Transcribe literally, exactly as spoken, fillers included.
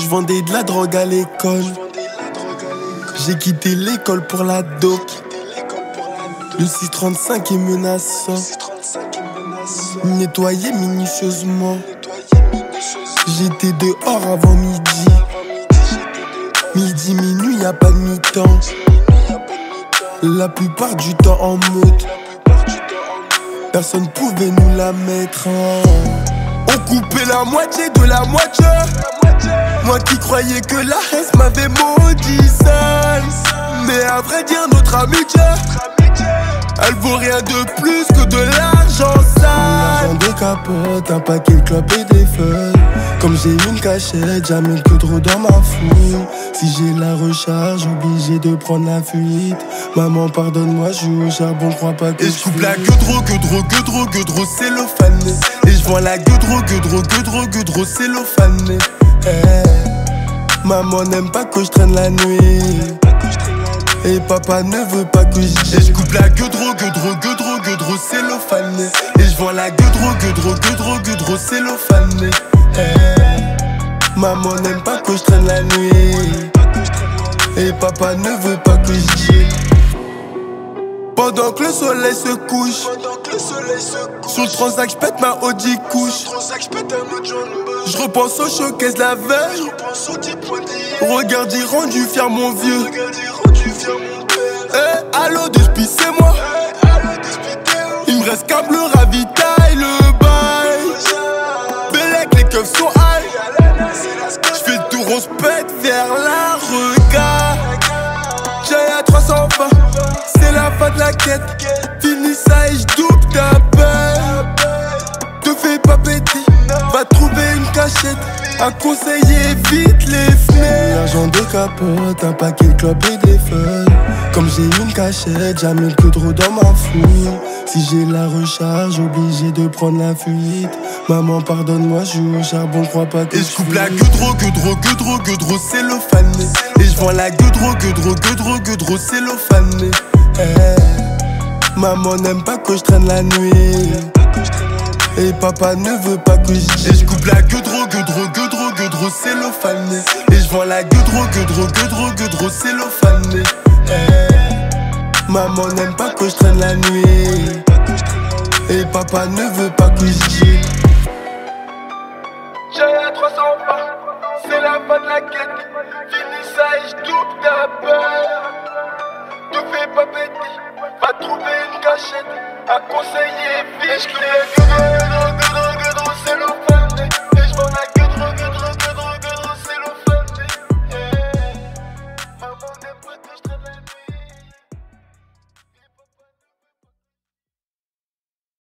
je vendais de la drogue à l'école. J'ai quitté l'école pour la dope. Le six trente-cinq est menaçant. Nettoyé minutieusement. J'étais dehors avant midi. Midi, minuit, y'a pas de mi-temps. La plupart du temps en meute. Personne pouvait nous la mettre en. On coupait la moitié de la moitié. Moi qui croyais que la haine m'avait maudit sale. Mais à vrai dire notre amitié, elle vaut rien de plus que de l'argent sale. L'argent des capotes, un paquet de clopes et des feuilles. Comme j'ai une cachette, jamais que trop dans ma fouille. Si j'ai la recharge, obligé de prendre la fuite. Maman pardonne-moi, je joue au charbon, crois pas que. Et je coupe la gueudro, gueudro, gueudro, gueudro, cellophane. Et je vends la gueudro, gueudro, gueudro, gueudro, cellophane. Hey. Maman n'aime pas que je traîne la nuit. Et papa ne veut pas que j'y. Et je coupe la gueudro, gueudro, gueudro, gueudro, cellophane. Et je vends la gueudro, gueudro, gueudro, gueudro, cellophane. Hey. Maman n'aime pas que je traîne la nuit. Et papa ne veut pas que j'y. Pendant que le soleil se couche, sur le transac j'pète ma Audi couche. Je repense au showcase la veille. Regarde y rendu fier mon vieux. Eh, allo Despy c'est moi. Il me reste qu'un bleu ravitaille le bail. Bellec les keufs sont high. J'fais le tour on se pète vers la regard. J'ai à trois cents vingt, c'est la fin de la quête. Finis ça et j'double ta peur. Te fais pas péter, va trouver une cachette. Un conseiller évite les fenêtres. L'argent de capote, un paquet de clopes et des feuilles. Comme j'ai une cachette, jamais que trop dans ma fouille. Si j'ai la recharge, obligé de prendre la fuite. Maman pardonne-moi, je joue au charbon, crois pas que. Et je coupe la gueudro, gueudro, gueudro, gueudro, cellophane. Et je vends la gueudro, gueudro, gueudro, gueudro, cellophane. Hey. Maman n'aime pas que je traîne la nuit. Et papa ne veut pas que j'y. Et je coupe la gueudro, gueudro, gueudro, gueudro, cellophane. Et je vends la gueudro, gueudro, gueudro, gueudro, cellophane. Hey. Maman n'aime pas que je traîne la nuit. Et papa ne veut pas que j'y. J'ai à trois cents vingt, c'est la fin de la quête. Finis ça et j'double ta peur. Te fais pas péter, va trouver une cachette. Un conseiller vite.